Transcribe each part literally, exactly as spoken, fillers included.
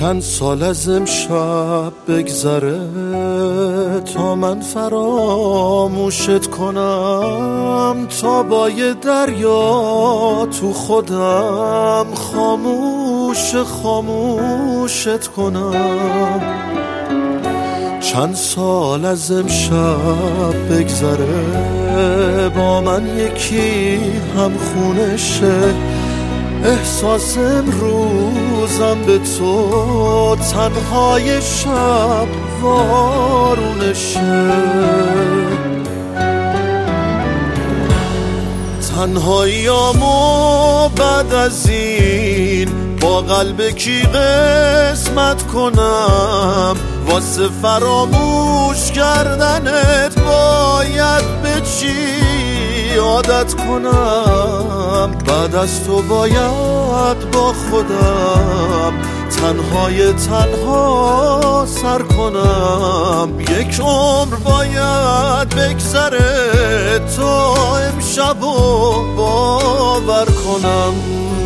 چند سال از امشب بگذره تا من فراموشت کنم، تا با یه دریا تو خودم خاموش خاموشت کنم. چند سال از امشب بگذره با من یکی هم خونشه، احساس امروزم به تو تنهای شب وارونشه. تنهاییامو بعد از این با قلب کی قسمت کنم، واسه فراموش کردنت باید به چی عادت کنم؟ بعد از تو باید با خودم تنهای تنها سر کنم. یک عمر باید بگذره تا امشبو باور کنم.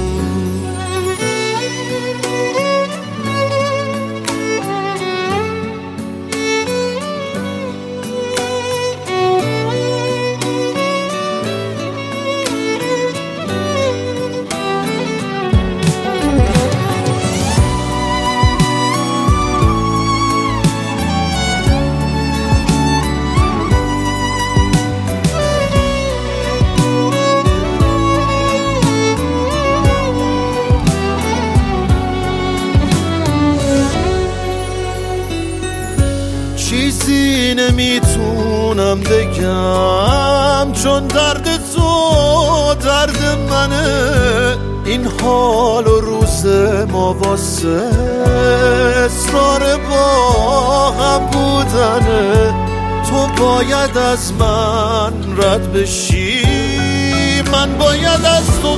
چیزی نمیتونم بگم چون درد تو درد منه، این حال و روز ما واسه اصرار با هم بودنه. تو باید از من رد بشی، من باید از تو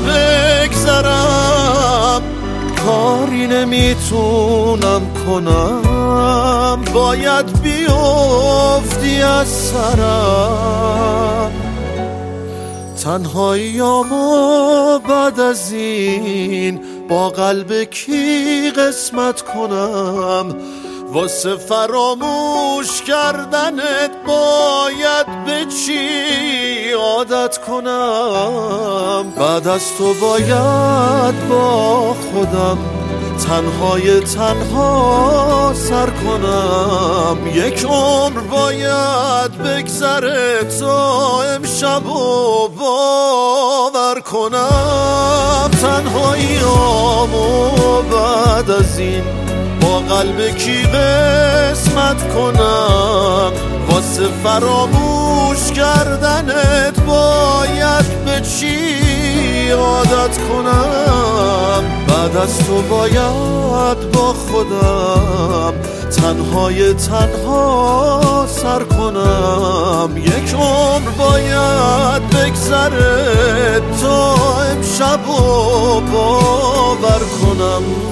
بگذرم. کاری نمیتونم کنم، باید بیفتی از سرم. تنهاییامو بعد از این با قلب کی قسمت کنم، واسه فراموش کردنت باید به چی عادت کنم؟ بعد از تو باید با خودم تنهای تنها سر کنم. یک عمر باید بگذره تا امشبو باور کنم. تنهاییامو بعد از این با قلب کی قسمت کنم، واسه فراموش کردنت باید به چی عادت کنم؟ بعد از تو باید با خودم تنهای تنها سر کنم. یک عمر باید بگذره تا امشبو باور کنم.